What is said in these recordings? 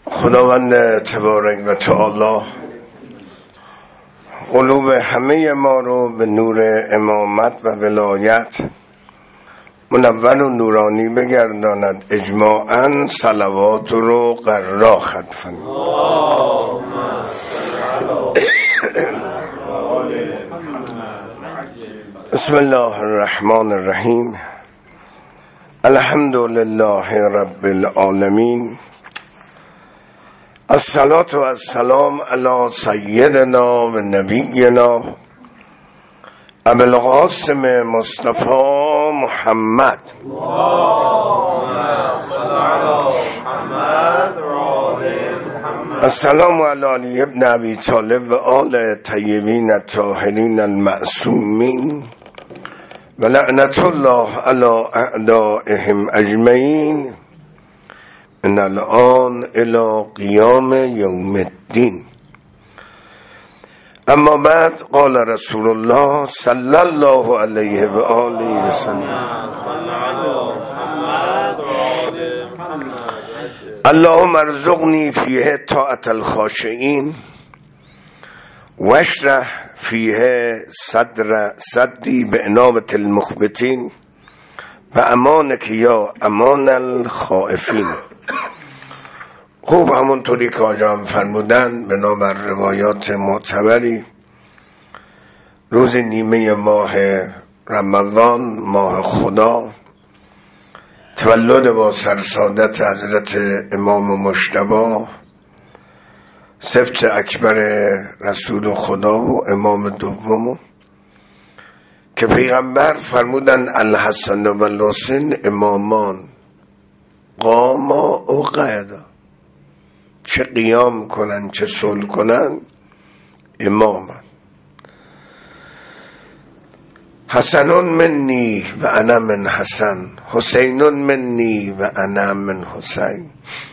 خداوند تبارک و تعالی قلوب همه ما رو به نور امامت و ولایت منور و نورانی بگرداند. اجماعاً صلوات رو قرار خطفن. بسم الله الرحمن الرحیم. الحمد لله رب العالمین. الصلاة و السلام علی سیدنا و نبینا ابی القاسم مصطفی محمد. السلام علی علی ابن ابی طالب و آل طیبین الطاهرین المعصومین و لعنت الله علی اعدائهم اجمعین من الان الی قیام یوم الدین. اما بعد قال رسول الله صلی الله علیه و آله و سلم اللهم ارزقنی فیه طاعت الخاشعین واشرح فیه صدری بعنابة المخبتین و امانک یا امان الخائفین. خوب همونطوری که آجام فرمودن بنابر روایات معتبری روز نیمه ماه رمضان، ماه خدا، تولد با سرسادت حضرت امام مجتبی سبط اکبر رسول خدا و امام دوم که پیغمبر فرمودن الحسن و الحسین امامان قاما و قعدا، چه قیام کنن چه صلح کنن امامن. حسنون منی و انا من حسن، حسینون منی و انا من حسین.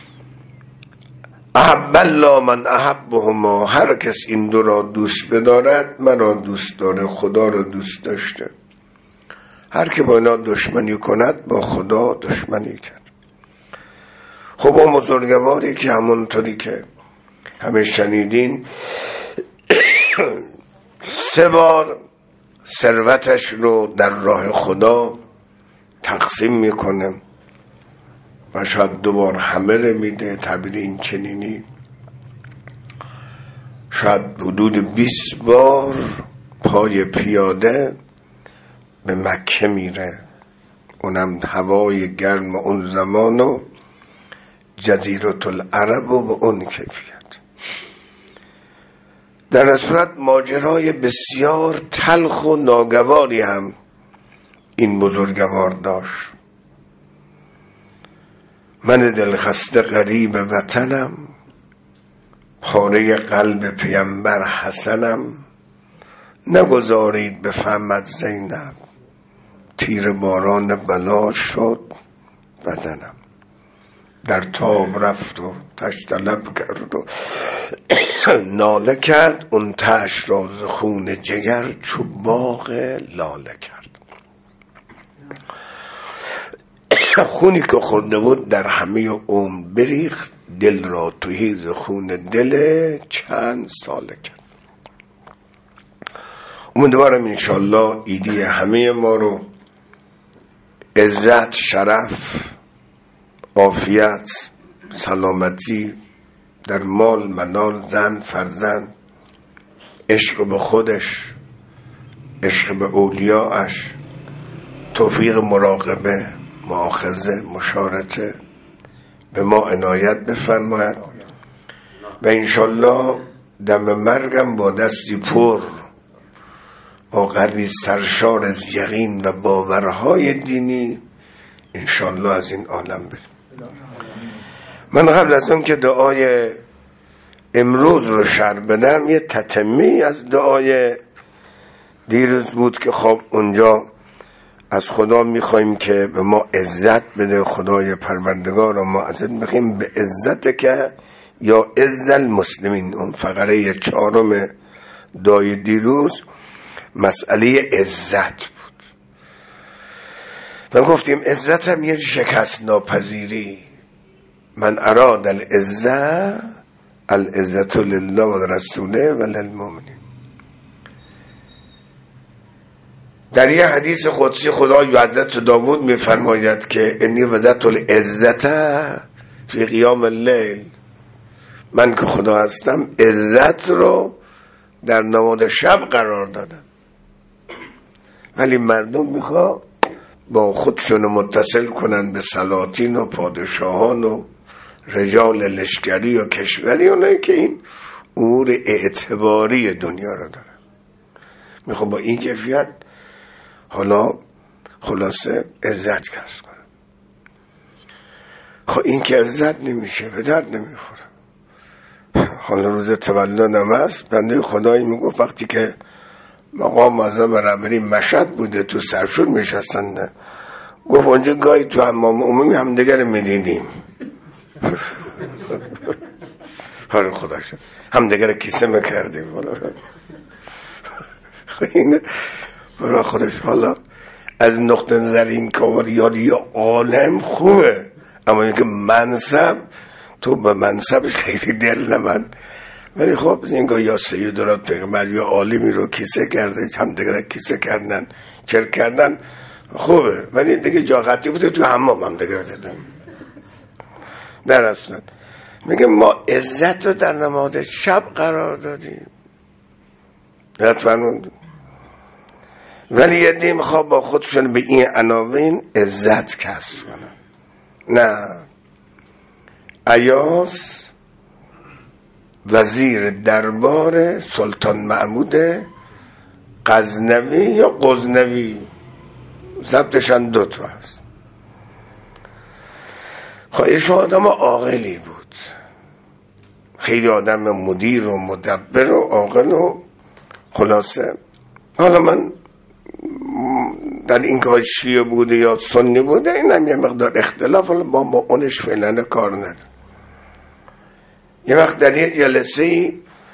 احب الله من احبهما، هر کس این دو را دوست بدارد مرا دوست داره، خدا را دوست داشته. هر که با اینا دشمنی کند با خدا دشمنی کرد. خب اون بزرگواری که همونطوری که همه شنیدین 3 بار ثروتش رو در راه خدا تقسیم میکنه و شاید 2 بار همه رو میده، تعبیر این چنینی شاید حدود 20 بار پای پیاده به مکه میره، اونم هوای گرم اون زمان و جزیرة العرب و به اون کیفیت. در صورت ماجرای بسیار تلخ و ناگواری هم این بزرگوار داشت. من دلخسته غریب وطنم، پاره قلب پیامبر حسنم. نگذارید بفهمد زینب، تیر باران بلا شد بدنم. در تاب رفت و تش طلب کرد و ناله کرد، اون تش را ز خون جگر چو باغ لاله کرد. خونی که خورده بود در همه عمر بریخت، دل را تهی ز خون دل چند ساله کرد. امیدوارم انشالله ایدی همه ما رو عزت، شرف، عافیت، سلامتی در مال، منال، زن، فرزند، عشق به خودش، عشق به اولیاءش، توفیق مراقبه، مؤاخذه، مشارطه به ما عنایت بفرماید و انشالله دم مرگم با دستی پر، با قلبی سرشار از یقین و باورهای دینی انشالله از این عالم بریم. من قبل از اون که دعای امروز رو شرح بدم یه تتمی از دعای دیروز بود که خب اونجا از خدا میخوایم که به ما عزت بده. خدای پروردگار ما ازت میخوایم به عزت که یا عز المسلمین. اون فقره 4 دعای دیروز مسئله عزت بود و گفتیم عزت هم یه شکست ناپذیری، من اراد العزة لله و رسوله و للمؤمنین. در یه حدیث قدسی خدای حضرت داوود میفرماید که انی وضعت العزة فی قیام اللیل، من که خدا هستم عزت رو در نماز شب قرار دادم. ولی مردم میخوا با خودشون متصل کنن به سلاطین و پادشاهان و رجال لشکری و کشوری، اونایی که این امور اعتباری دنیا رو دارن. میخوا با این کیفیت حالا خلاصه عزت کسب کنن. خب این که عزت نمیشه، به درد نمیخوره. حالا روز تولدم هست، بنده خدایی میگفت وقتی که مقام معظم رهبری مشهد بوده تو سرشور میشستن، گفت اونجا گاهی تو حمام عمومی هم دیگر میدیدیم. حالا خداش هم دیگر کیسه میکردیم. این برای خودش حالا از نقطه نظر این کار یاری عالم خوبه، اما اینکه منصب، تو به منصبش خیلی دل نمن. ولی خب اینگاه یا سیدالله پیغمبر یا عالمی رو کیسه کرده، هم دیگر کیسه کردن، چرک کردن، خوبه. ولی دیگه جا خطی بوده تو حمام هم دیگر دیدم. در اصلا میگه ما عزت رو در نماز شب قرار دادیم. فرمود. ولی یه دیم خواب با خودشون به این عناوین عزت کسب کنن. نه، ایاز وزیر دربار سلطان محمود غزنوی یا غزنوی، ضبطشان دوتا هست. خواهش آدم عاقلی بود، خیلی آدم مدیر و مدبر و عاقل و خلاصه. حالا من در این که شیعه بوده یا سنی بوده این هم یه مقدار اختلاف، حالا با اونش فعلا کار نداره. یه وقت در یه جلسه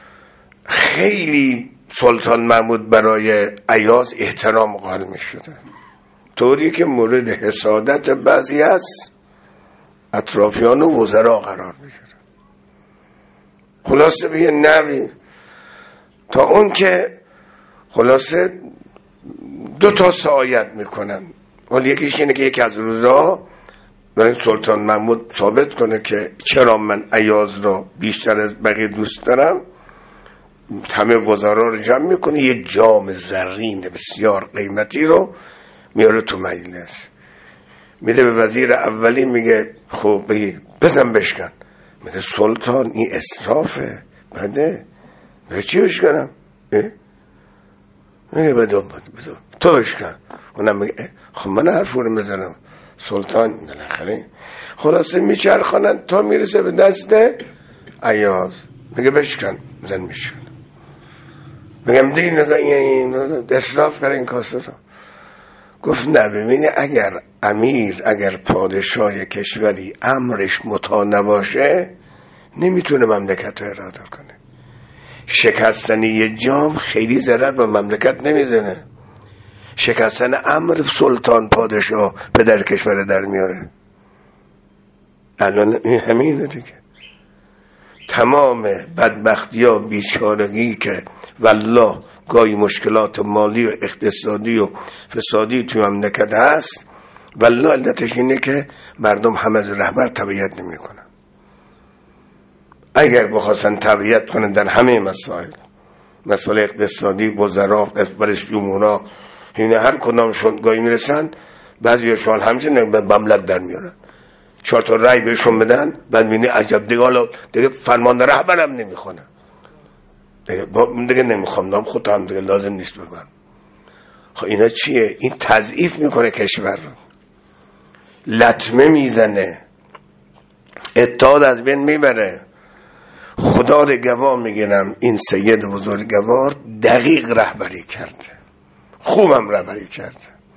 خیلی سلطان محمود برای ایاز احترام قائل می شده، طوری که مورد حسادت بعضی از اطرافیان و وزرا قرار می گیره. خلاصه به یه نوی تا اون که خلاصه 2 سعایت میکنن. ولی یکیش اینه که یکی از روزا برای سلطان محمود ثابت کنه که چرا من ایاز را بیشتر از بقیه دوست دارم، همه وزرا رو جمع میکنه، یه جام زرین بسیار قیمتی رو میاره تو مجلس، میده به وزیر اولی، میگه خب بزن بشکن. میگه سلطان این اسرافه، بده برای چی بشکنم؟ میگه بده تو بشکن. اونم میگه خب من حرف رو میزنم. سلطان بالاخره خلاصه میچرخانن تا میرسه به دست ایاز، میگه بشکن، زن میشکن. میگم دیگه نگاه این اسراف کرد این کاسه رو. گفت نه، ببینی اگر پادشاه کشوری امرش مطاع نباشه نمیتونه مملکت رو اراده کنه. شکستن یه جام خیلی ضرر به مملکت نمیزنه، شکستن امر سلطان پادشاه پدر کشور در میاره. الان این همینه دیگه. تمام بدبختی ها بیچارگی که والله گاهی مشکلات مالی و اقتصادی و فسادی توی مملکت هست، والله علتش اینه که مردم هم از رهبر تبعیت نمی کنن. اگر بخواستن تبعیت کنن در همه مسائل اقتصادی، وزرا، رئیس جمهورا، این هر کدامشون گاهی میرسن بعضیشون همچنین به مملکت در میارن، 4 تا رأی بهشون بدن، بعد میبینی عجب دیگه فرمان رهبرم نمیخونه، دیگه نمیخوام، نام خودم دیگه لازم نیست ببرم. خب اینا چیه؟ این تضعیف میکنه کشور رو، لطمه میزنه، اتحاد از بین میبره. خدا رو گواه میگیرم این سید بزرگوار دقیق رهبری کرده، خوبم رهبری کرده.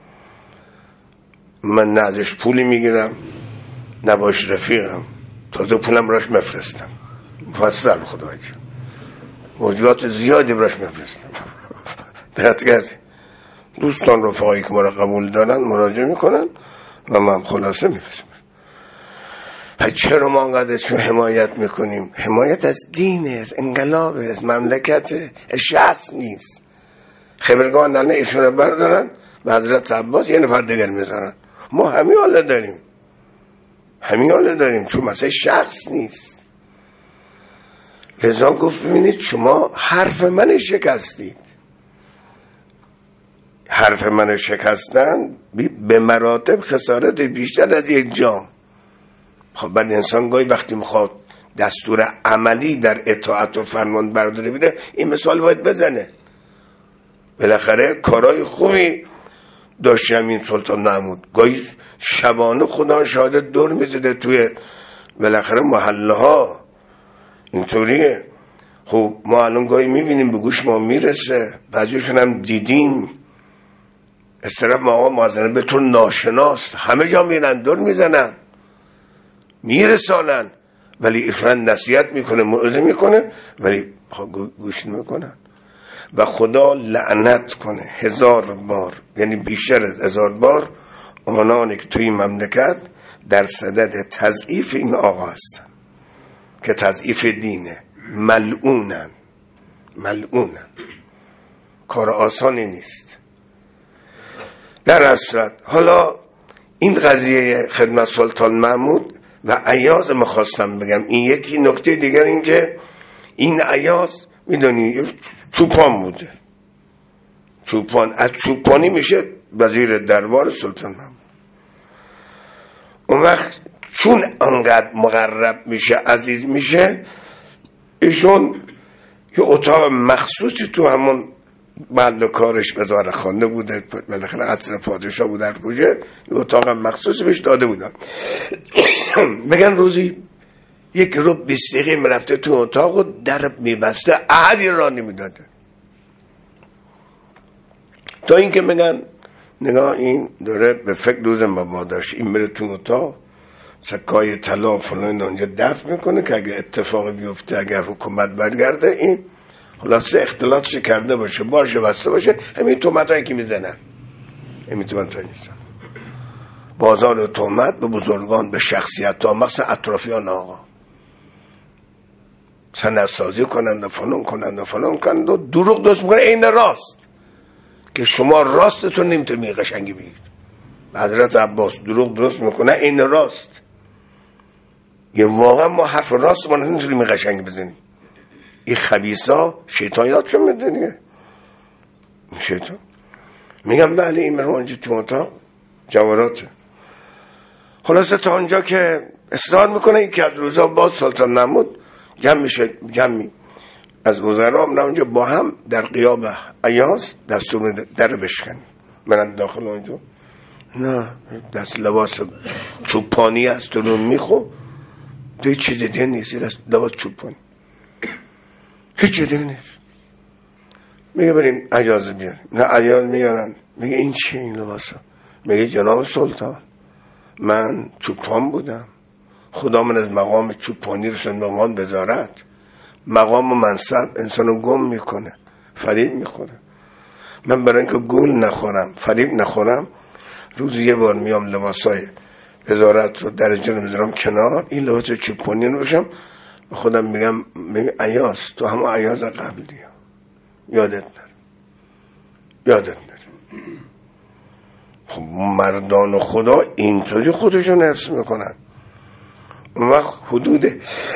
من نه ازش پولی میگیرم نه باش رفیقم، تازه پولم راش مفرستم مفصل، خدایی که موجودات زیادی براش مفرستم. دقت کردی؟ دوستان رفقایی که ما را قبول دارن مراجعه میکنن و من خلاصه میفرستم. پس چرا ما انقدرشون حمایت میکنیم؟ حمایت از دینه، از انقلابه، از مملکته، از شخص نیست. خبرگان دارن ایشون رو بردارن به حضرت عباس یه نفر دیگر میذارن. ما همین حاله داریم چون مثلا شخص نیست. لذا گفت ببینید شما حرف من شکستید. حرف من شکستن به مراتب خسارت بیشتر از یک جام. خب بعد انسان گاهی وقتی میخواد دستور عملی در اطاعت و فرمان برداری بده این مثال باید بزنه. بالاخره کارهای خوبی داشتم این سلطان محمود. گاهی شبانه خدا شاهد دور میزده توی بالاخره محله ها. اینطوریه. خب ما الان گاهی میبینیم به گوش ما میرسه، بعضیشون هم دیدیم استرف آقا معظم به طور ناشناس همه جا میرن دور میزنن میرسانن، ولی ایشون نصیحت میکنه موعظه میکنه ولی گوش نمیکنن. و خدا لعنت کنه 1000 بار، یعنی بیشتر از 1000 بار، آنانی که توی مملکت در صدد تضعیف این آقا هستن که تضعیف دینه. ملعونن. کار آسانی نیست در اصل. حالا این قضیه خدمت سلطان محمود و ایاز میخواستم بگم. این یکی نکته دیگر این که این ایاز میدونی چوپان بوده. از چوپانی میشه وزیر دربار سلطان محمود. اون وقت چون انقدر مقرب میشه عزیز میشه، ایشون یه اتاق مخصوصی تو همون محل کارش وزارتخانه بوده، بالاخره قصر پادشاه بود در کجا، یه اتاق مخصوصی بهش داده بودن. میگن روزی یک رو 20 دقیقه میرفته تو اتاق و در میبسته، احدی را نمیداده. تا اینکه میگن نگاه این داره به فکر روز مباداش، این میره تو اتاق سکای طلا فلان اونجا دفع میکنه که اگه اتفاقی بیفته، اگر حکومت برگرده، این خلاصه اختلاطش کرده باشه، بارش بسته باشه، همین تهمت هایی که میزنن، همین تهمت هایی میزنن. بازار تهمت به بزرگان، به شخصیت ها، مخصوصا اطرافیان آقا سندسازی کنند و فلان کنند و دروغ درست میکنه این راست که شما راستتون نمیتونی قشنگی بگید. حضرت عباس دروغ درست میکنه این راست، یه واقعا ما حرف راست ما نمیتونیم قشنگی بزنیم. این خبیثا شیطان یادشون میدونیه. شیطان میگم بله این مرمانجی تو اتاق جواراته. خلاصه تا اونجا که اصرار میکنه این که از روزا باز سلطان محمود جمعی از وزرا من اونجا با هم در غیاب ایاز دستور در بشکن برن داخل اونجا. نه دست لباس چوپانی است رو میخو دوی چیز دیگه نیست، دست لباس چوپانی هیچ دیگه نیست. میگه بریم ایاز بیاریم. نه ایاز میارن، میگه این چیه این لباسا؟ میگه جناب سلطان من چوپان بودم، خدا من از مقام چوپانی رسوند به مقام وزارت. مقام و منصب انسانو گم میکنه، فریب میخوره. من برای اینکه گول نخورم، فریب نخورم، روز یه بار میام لباسای وزارت رو درجه میذارم کنار، این لباس چوپانی رو بشم به خودم میگم ایاز تو همه ایاز قبلی یادت نره. خب مردان خدا اینطوری خودشون حفظ میکنن. اون وقت حدود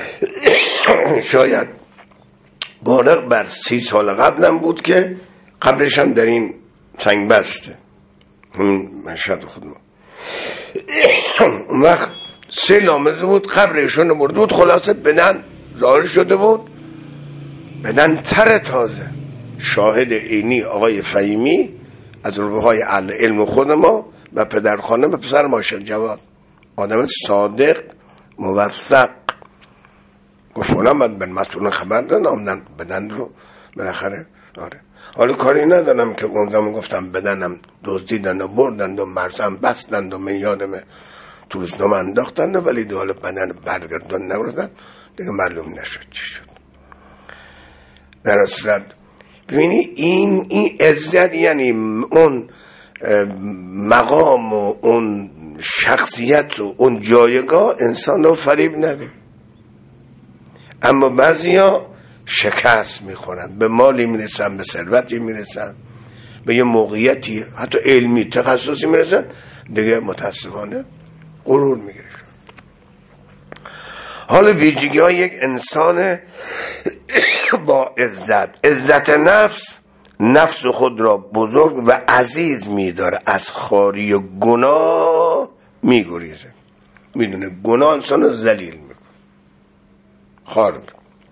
شاید بالغ بر 30 سال قبلم بود که قبرش هم در این سنگ بسته اون مشهد خودم. اون وقت سیل آمده بود، قبرشون برده بود، خلاصه بدن ظاهر شده بود، بدن تر تازه. شاهد عینی آقای فهیمی از روحهای اهل علم خود ما و پدرخانه و پسر ماشر جواد، آدم صادق موثق، گفتم باید به مسئولان خبر دادم بدن رو بالاخره. آره حالا کاری ندارم که اون زمان گفتم بدنم دزدیدن و بردن و مرزم بستند و من یادمه تو روزنامه انداختند، ولی دیگه حالا بدن برگردان نبردن دیگه معلوم نشد چی شد. در اصل ببینی این عزت، یعنی اون مقام و اون شخصیت و اون جایگاه انسان رو فریب نده. اما بعضیا شکست میخورن، به مالی میرسن، به ثروتی میرسن، به یه موقعیتی حتی علمی تخصصی میرسن، دیگه متاسفانه غرور میگیره. حالا ویژگی های یک انسان با عزت نفس، نفس خود را بزرگ و عزیز میداره، از خواری و گناه میگریزه. میدونه گناه انسان رو ذلیل میکنه، خوار میکنه.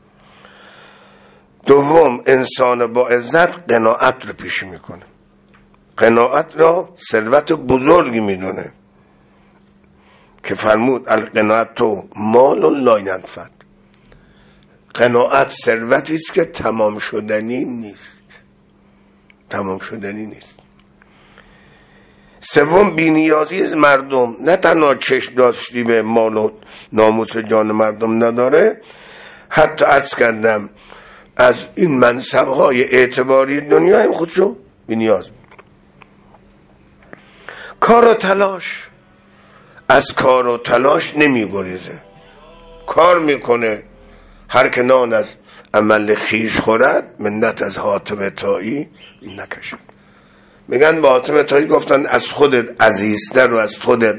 دوم، انسان با عزت قناعت رو پیش میکنه. قناعت را ثروت بزرگی میدونه که فرمود القناعت مال لا ینفد. قناعت ثروتی است که تمام شدنی نیست، تمام شدنی نیست. سوم، بی‌نیازی از مردم. نه تنها چشم داشتی به مال و ناموس جان مردم نداره، حتی عرض کردم از این منصب‌های اعتباری دنیا هم خودشو بی‌نیاز. کار و تلاش، از کار و تلاش نمیگریزه، کار میکنه. هر که نان از عمل خیش خورد، منت از حاتم طایی نکشد. میگن با حاتم طایی گفتن از خودت عزیزتر و از خودت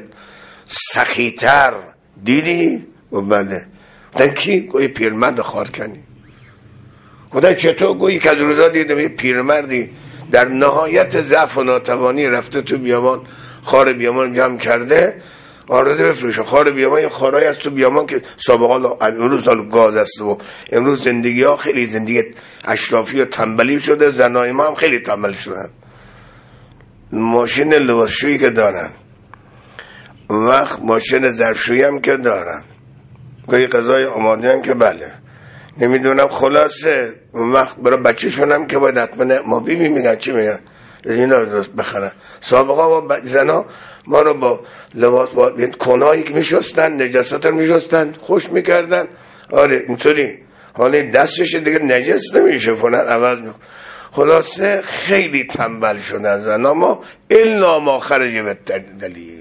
سخیتر دیدی؟ و بله. گفتن کی؟ گویی پیرمرد خارکنی. گفتن چطور؟ گویی که از روزا دیدم یه پیرمردی در نهایت ضعف و ناتوانی رفته تو بیابان، خار بیابان جمع کرده آرده بفروشه. خار بیابان یه خارایی از تو بیابان که سابقا امروز گاز است و امروز زندگی ها خیلی زندگی اشرافی و تنبلی شده، زنای ما هم خیلی تنبل شدن. ماشین لباسشویی که دارن، وقت ماشین ظرفشویی هم که دارن، گاهی غذای آماده هم که بله، نمیدونم خلاصه اون وقت برای بچه شونم که باید حتما ما بیبی میگن چی میگن اینا درست بخرن. سابقا با زنا ما رو با لباس با کنایی که میشستن، نجاست رو میشستن، خوش میکردن. آره اینطوری حالا دستش دیگه نجس نمیشه، فنر عوض میکنه. خلاصه خیلی تنبل شدن زنا ما، الا ما خرج به دلیل.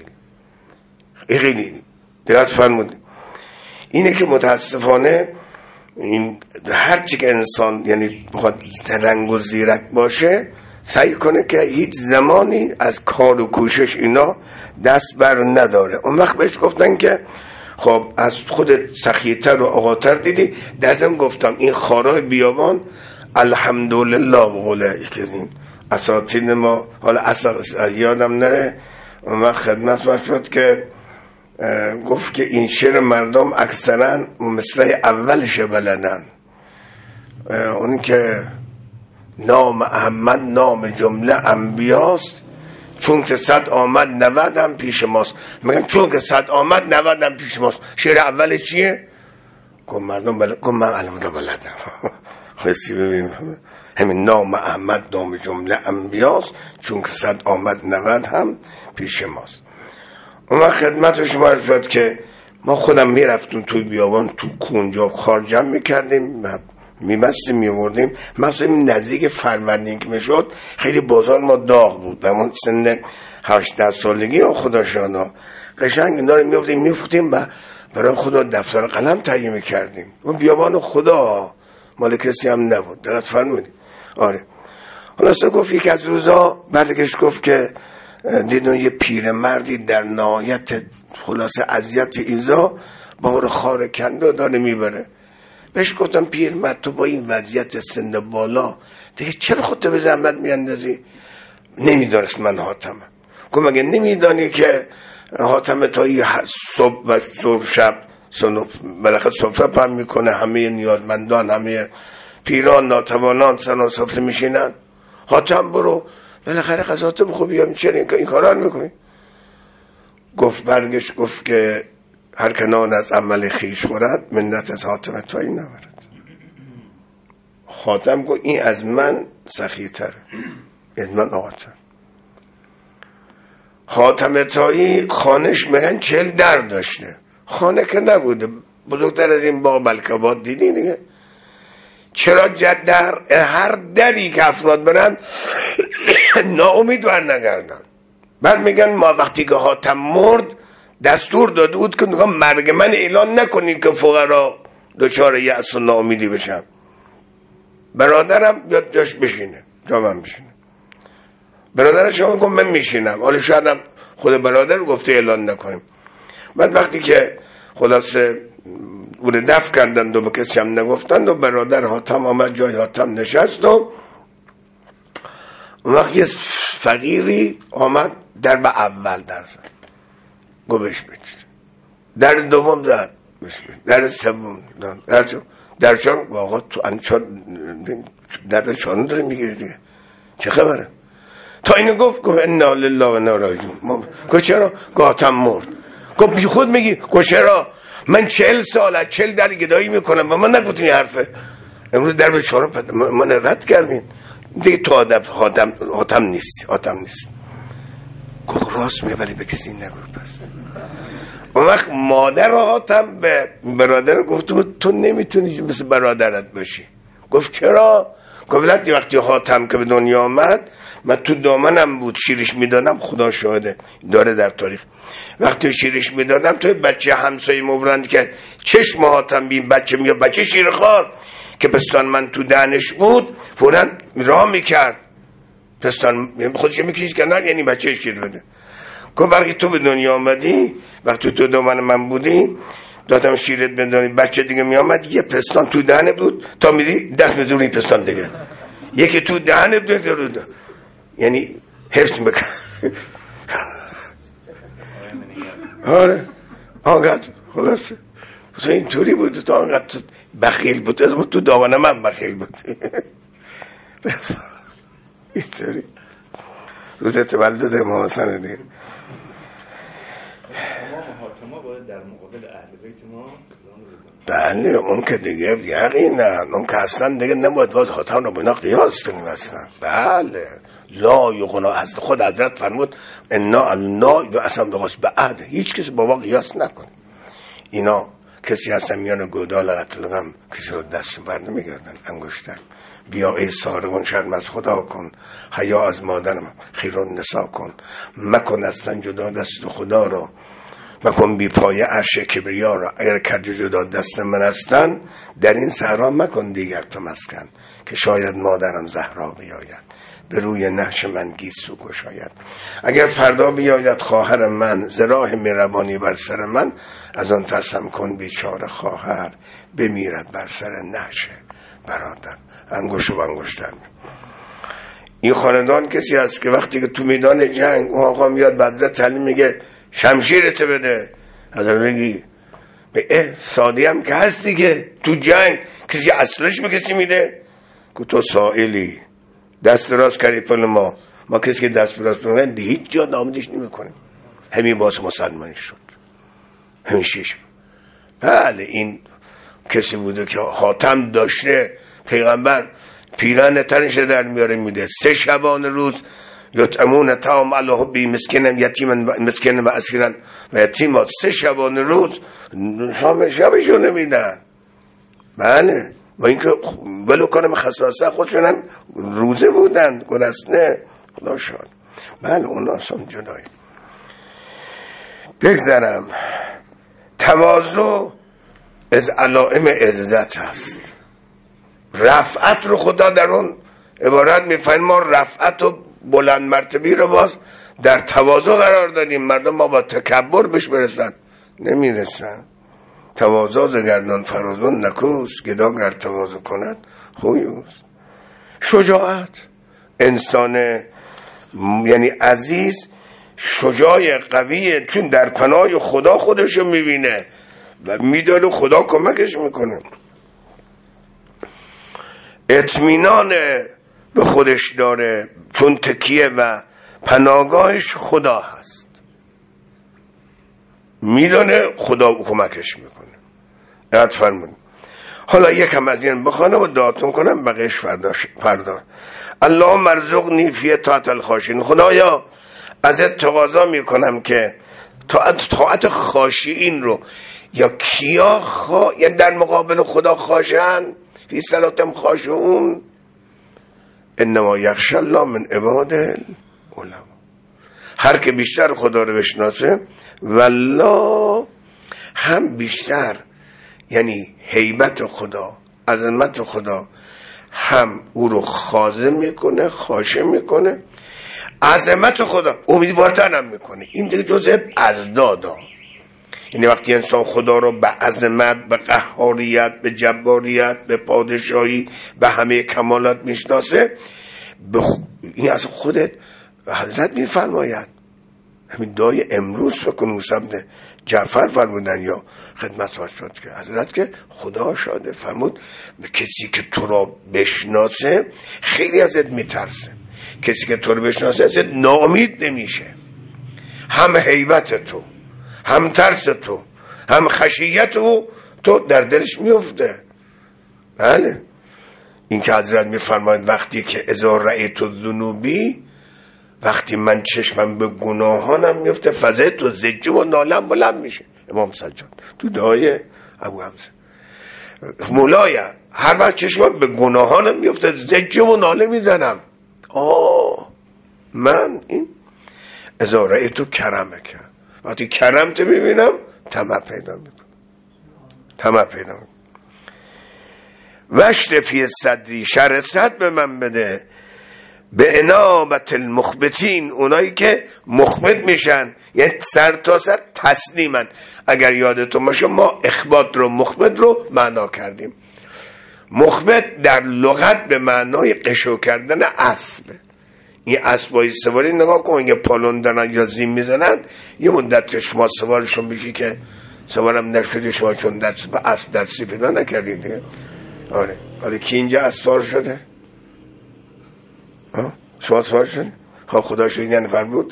خیلی دقت فرمودید. اینه که متاسفانه این هرچی که انسان یعنی بخواد ترنگ و زیرک باشه، سعی کنه که هیچ زمانی از کار و کوشش اینا دست بر نداره. اون وقت بهش گفتن که خب از خودت سخیتر و آقاتر دیدی. درستم گفتم این خارای بیابان الحمدلله بقوله یکی از این اساتید ما، حالا اصلا یادم نره، اون وقت خدمت ما شد که گفت که این شعر مردم اکثرا مصرع اولش بلدن، اون که نام احمد نام جمله انبیاست، چون که 100 آمد 90 هم پیش ماست. میگن چون که 100 آمد 90 هم پیش ماست. شعر اول چیه؟ گفت مردم گفت من علم دا بلدم. خواهی ببینیم همین نام احمد نام جمله انبیاست، چون که 100 آمد 90 هم پیش ماست. اون وقت خدمت شما شد که ما خودم میرفتیم توی بیابان، تو کنجا خار جمع میکردیم، میبستیم میوردیم. مثلا نزدیک فروردین که میشد خیلی بازار ما داغ بود، اما سن 18 سالگی خدا شانا قشنگ اینا رو میوردیم میفروختیم و برای خدا دفتر قلم تهیه میکردیم. اون بیابان خدا مال کسی هم نبود. دقت فرمودید؟ آره. خلاصه گفت یک از روزا بردگش گفت که دیدن یه پیرمردی در نهایت خلاصه اذیت ایزا بار خار کنده داره میبره. بهش گفتم پیرمرد تو با این وضعیت سن بالا دیگه چرا خودت به زحمت میاندازی؟ نمیدانست من حاتمم. گفت مگه نمیدانی که حاتم طایی صبح و شب بالاخره سفره پهن میکنه، همه نیازمندان همه پیران ناتوانان سر سفره میشینن؟ حاتم برو بالاخره غذاتو بخو بیام، چرا این کارا رو میکنی؟ گفت برگش گفت که هر که نان از عمل خیش خورد منت از حاتم طایی نبرد. حاتم گفت این از من سخی‌تره، از من آقاتر. حاتم طایی خانش میگن 40 در داشته، خانه که نبوده، بزرگتر از این باغ بلکبات دیدی دیگه. چرا جد در هر دری که افراد برن ناامید بر نگردن. بعد میگن ما وقتی که حاتم مرد دستور داده بود که مرگ من اعلان نکنید که فقرا دچار یأس و ناامیدی بشن. برادرم بیاد جاش بشینه، جا من بشینه. برادرش هم گفت من میشینم، حالا شاید هم خود برادر گفته اعلان نکنیم. بعد وقتی که خلاصه اون دفع کردند و به کسی هم نگفتند و برادر حاتم آمد جای حاتم نشست و اون وقت یه فقیری آمد در به اول در زد، گو بش بچید، در دوم زد بش بچید، در سوم در چون آقا تو انچار در چانو داره میگیری دیگه چه خبره؟ تا اینو گفت انا لله و انا راجعون. گفت چرا؟ حاتم مرد. گفت بی خود میگی؟ گفت چرا؟ من 40 ساله 40 در گدایی میکنم و من نگفتم این حرفه، امروز در به چهارم من رد کردین دیگه، تو حاتم نیست. گفت راست میگه ولی به کسی نگفت. پس اون وقت مادر حاتم به برادر گفت تو نمیتونی مثل برادرت باشی. گفت چرا؟ گفت وقتی حاتم که به دنیا آمد من تو دامنم بود شیرش میدادم، خدا شاهده داره در تاریخ، وقتی شیرش میدادم توی بچه همسایه مورند که چشم حاتم بین بچه میاد، بچه شیرخوار که پستان من تو دهنش بود فوراً راه میکرد، پستان خودش میکشید کنار، یعنی بچه شیر بده. گفت وقتی تو به دنیا آمدی، وقتی تو دامن من بودی دادم شیرت بدانی، بچه دیگه میامد یه پستان تو دهنه بود، تا میدی دست میزونی پستان دیگه یکی تو دهنه بود، یعنی حفظ میکن. آره آنقدر خلاصه تو اینطوری بود، تو آنقدر بخیل بود، از تو دامن من بخیل بود. اینطوری روز تولد امام حسن دیگه. حاتما باید در مقابل اهل بیت ما بله اون که دیگه یقینا اون که اصلا دیگه نباید باز حاتم رو بنا قیاس کنیم اصلا. بله لا یقنا، از خود حضرت فرمود انا اصلا بقاس به عهد، هیچ کسی بابا قیاس نکن. اینا کسی هستن میان گودال قتل غم کسی رو دستشون بر نمیگردن انگشتر. بیا ای سارقون شرم از خدا کن، حیا از مادرم خیرون نسا کن، مکن اصلا جدا دست خدا رو، مکن بی پای عرش کبریا را، اگر کردی جدا دست من هستن در این صحرا مکن دیگر تو مسکن، که شاید مادرم زهرا بیاید به روی نحش من گیسو گشاید. اگر فردا بیاید خواهر من ز راه مهربانی بر سر من، از آن ترسم کن بیچاره خواهر بمیرد بر سر نحش برادر. انگوش و انگشتر. این خاندان کسی هست که وقتی که تو میدان جنگ اون آقا میاد بعد تعلیم میگه شمشیرت بده، حضرت میگی به سادی هم که هستی که تو جنگ کسی اصلش به کسی میده، که تو سائلی دست راست کردی پل ما کسی که دست راست نمیده هیچ جا نامدیش نمیکنیم. همین باز مسلمانی شد همیشهش. بله این کسی بوده که حاتم داشته، پیغمبر پیران تنش در میاره میده 3 شبانه روز یطعمون طعام علی حبی مسکینا و اسیرا و یتیما، 3 شبانه روز شام شبشو نمیدن. بله و اینکه ولو کنم خصاصه خودشون هم روزه بودن گرسنه، خدا شاد. بله اون اصلا جدایی. بگذارم تواضع از علائم عزت هست. رفعت رو خدا در اون عبارت میفرماید ما رفعت و بلند مرتبی رو باز در تواضع قرار دادیم. مردم ما با تکبر بهش برسن نمیرسن. تواضع ز گردان فرازون نکوست، گدا گر تواضع کند خویوست. شجاعت انسان یعنی عزیز شجاع قویه، چون در پناه خدا خودشو میبینه و میدونه خدا کمکش میکنه. اطمینان به خودش داره چون تکیه و پناهگاهش خدا هست، میدونه خدا کمکش میکنه. یاد فرمون. حالا یکم از این بخوانم و دعاتون کنم بقیش فردا. اللهم ارزقنی فی طاعت الخاشعین. خدایا ازت تقاضا میکنم که طاعت خاشعین رو، یا کیا یعنی در مقابل خدا خاشعن، فی صلاتهم خاشعون، انما یخشی الله من عباد العلما. هر که بیشتر خدا رو بشناسه والله هم بیشتر، یعنی هیبت خدا، عظمت خدا، هم او رو خاضع میکنه، خاشع میکنه، عظمت خدا امیدوارتر هم میکنه. این دیگه جزء ازدادا. یعنی وقتی انسان خدا رو به عظمت، به قهاریت، به جباریت، به پادشاهی، به همه کمالات میشناسه، این از خودت حضرت میفرماید، همین دعای امروز فکر کن موسی بن جعفر فرمودن یا خدمت شد که حضرت که خدا شاده فرمود کسی که تو را بشناسه خیلی ازت میترسه، کسی که تو رو بشناسه ازت ناامید نمیشه. هم هیبت تو، هم ترس تو، هم خشیت تو در دلش میفته. بله، این که حضرت میفرماید وقتی که اذا رأیت الذنوبی، وقتی من چشمم به گناهانم میفته فزعت و زجه و نالم بلند میشه. امام سجاد تو دعای ابو حمزه مولایا هر وقت چشمم به گناهانم میفته زجه و ناله میزنم. من این اذا رأیت کرمک، وقتی کرمت ببینم طمع پیدا میکنم، طمع پیدا میکنم. وشرفی صدری، شر صد به من بده، به انابت المخبتین، اونایی که مخبت میشن، یعنی سر تا سر تسلیمن. اگر یادتون باشه ما اخبات رو مخبت رو معنا کردیم. مخبت در لغت به معنای قشو کردن اسب. این اسبای سواری نگاه کن، یه پالون دارن یا زین میزنن، یه مدت شما سوارشون میشی که سوارم نشدی، شما چون به اسب درسی پیدا نکردید دیگه. آره کی اینجا اسوار شده؟ شما سوار شد؟ خدا شد یه نفر بود؟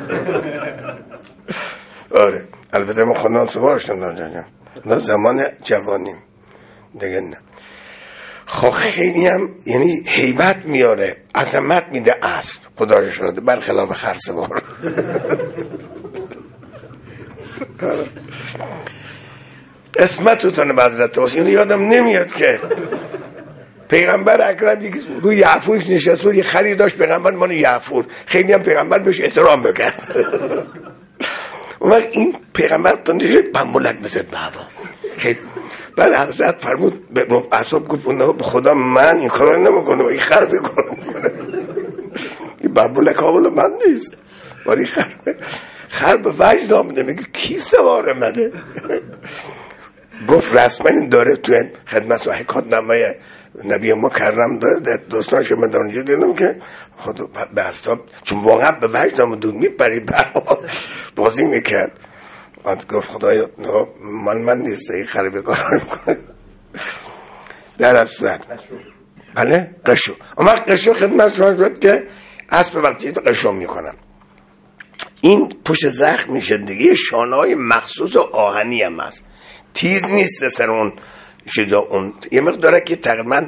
آره البته ما خودم سوار شدم نه زمان جوانیم دیگه نه. خب خیلی هم یعنی هیبت میاره، عظمت میده اسب، خدا شده برخلاف خرسوار. قسمتتون به حضرت واسه. اینو یادم نمیاد که پیغمبر اکرم دیگه روی یعفورش نشست بود، یه خری داشت پیغمبر مانو یعفور، خیلی هم پیغمبر بهش احترام بکرد. اون وقت این پیغمبر تندش بمبولک بزد به هوا. بعد حضرت فرمود به اصحاب گفت به خدا من این کارو نمیکنم، این خر بکنم. این بمبولک حاول من نیست، ولی خر به وجد آمده میگه کی سوار مده. گفت رسما این داره تو خدمت و حکایت نامه نبی مکرم داره در دوستانش من در اونجا دیدم که خود به اصحاب چون واقعا به وجد آمده میپرید بازی میکرد. گفت خدایا من نیست این خریبه کار میکنه. در اصلت بله قشو اما قشو خدمت شما شد که اسب وقتی قشو میکنم این پشت زخم میشه دیگه، شانه های مخصوص و آهنی هم هست، تیز نیست سر اون شجا، اون یه مقداره که تقریبا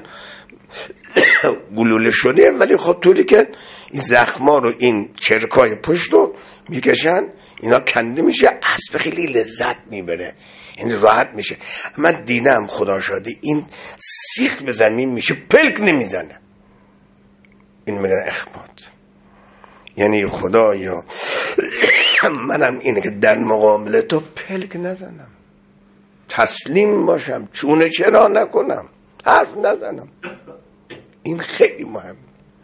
گلوله شده، ولی خب طوری که این زخما رو این چرکای پشت رو میکشن اینا کنده میشه، اسب خیلی لذت میبره، یعنی راحت میشه. من دیدم خدا شاده این سیخ به زمین میشه پلک نمیزنه، این میگن اخبات، یعنی خدایا منم اینه که در مقابل تو پلک نزنم، تسلیم باشم، چونه چرا نکنم، حرف نزنم. این خیلی مهم.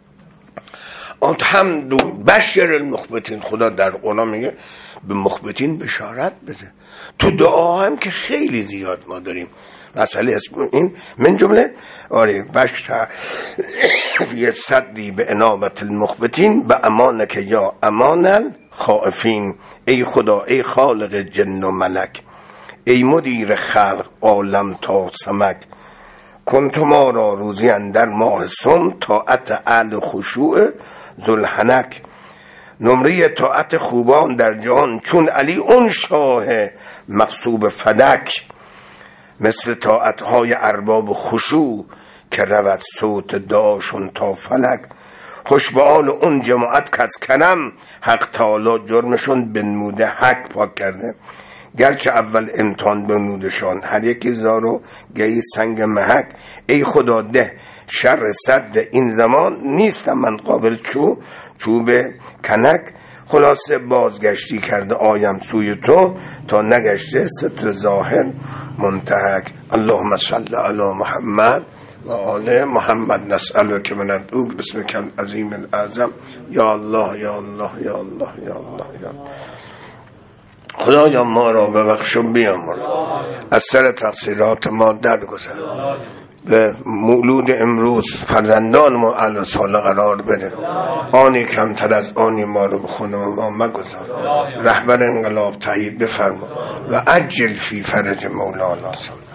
هم بشر المخبتین، خدا در قرآن میگه به مخبتین بشارت بده. تو دعا هم که خیلی زیاد ما داریم مسئله اسم این من جمله آره بشر فی صدری به انابت المخبتین به امانک یا امان الخائفین. ای خدا، ای خالق جن و ملک، ای مدیر خلق عالم تا سمک، کنت ما را روزی اندر ماه سم طاعت اهل خشوع ذوالحنک. نمره طاعت خوبان در جهان چون علی اون شاه مغصوب فدک. مثل طاعت های ارباب خشوع که رود صوت دعاشون تا فلک. خوش به آل اون جماعت کس کنم حق تعالی جرمشون بنموده حق پاک کرده. گرچه اول امتحان بنودشان هر یکی زارو گهی سنگ محک. ای خدا ده شر صد این زمان نیستم من قابل چوب کنک. خلاصه بازگشتی کرده آیم سوی تو تا نگشته ستر ظاهر منتهک. اللهم صل علی محمد و آل محمد نسألک و ندعوک باسمک العظیم الاعظم. یا الله یا الله یا الله یا الله یا الله. خدایا ما را ببخش و بیامرز، از سر تقصیرات ما درگذر، به مولود امروز فرزندان ما اهل صالح قرار بده، آنی کمتر از آنی ما رو به خون ما مگذار، رهبر انقلاب تایید بفرما و عجل فی فرج مولانا.